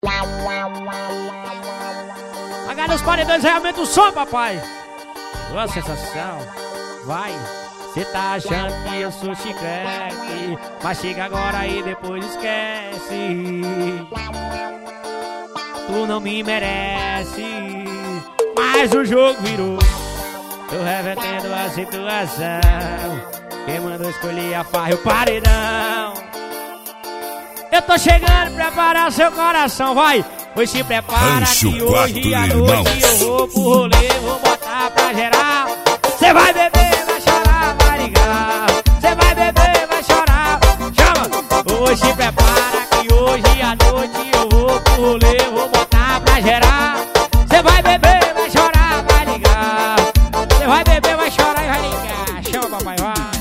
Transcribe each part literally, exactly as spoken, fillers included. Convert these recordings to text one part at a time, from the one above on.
Agarra os paredões, realmente o som, papai. Boa sensação. Vai. Cê tá achando que eu sou chiclete, mas chega agora e depois esquece. Tu não me merece, mas o jogo virou. Tô revertendo a situação. Quem mandou escolher a farra e o paredão. Eu tô chegando, preparar seu coração, vai. Pois se prepara Rancho que hoje à Irmãos. noite eu vou pro rolê, vou botar pra gerar. Cê vai beber, vai chorar, vai ligar. Cê vai beber, vai chorar, chama. Hoje se prepara que hoje à noite eu vou pro rolê, vou botar pra gerar. Cê vai beber, vai chorar, vai ligar. Cê vai beber, vai chorar e vai ligar. Chama, papai, vai.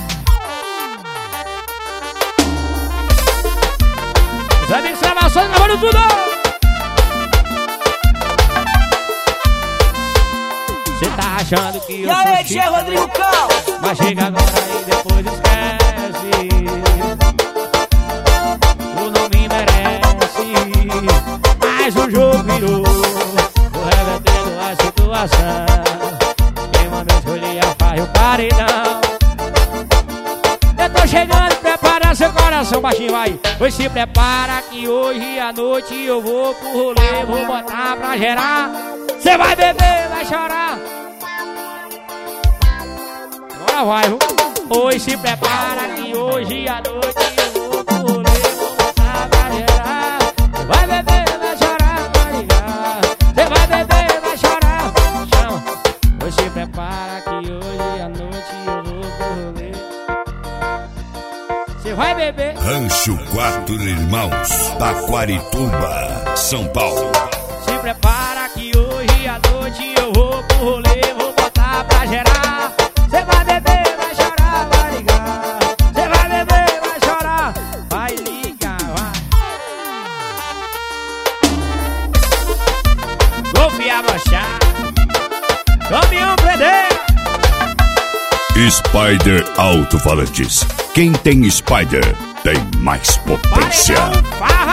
Os amigos gravações gravando tudo. Cê tá achando que eu sou chique, Rodrigo Cal, mas chega agora e depois esquece. Tu não me merece, mas o jogo virou. Tô revertendo a situação. Quem mandou escolher a farra e o paredão. Eu tô chegando, prepara seu coração, baixinho, vai. Pois se prepara que hoje à noite eu vou pro rolê, vou botar pra gerar. Cê vai beber, vai chorar. Agora vai, viu? Hoje se prepara que hoje à noite eu vou pro rolê, vou botar pra gerar. Cê vai beber, vai chorar, vai ligar. Cê vai beber, vai chorar, chama. Hoje se prepara que hoje à noite eu vou pro rolê. Cê vai beber. Rancho Quatro Irmãos, Taquarituba, São Paulo. Se prepara que hoje à noite eu vou pro rolê, vou botar pra gerar. Cê vai beber, vai chorar, vai ligar. Cê vai beber, vai chorar, vai ligar, vai. Golpe abrochar, caminhão prender. Spider Alto-Falantes. Quem tem Spider tem mais potência. Paredão, farra.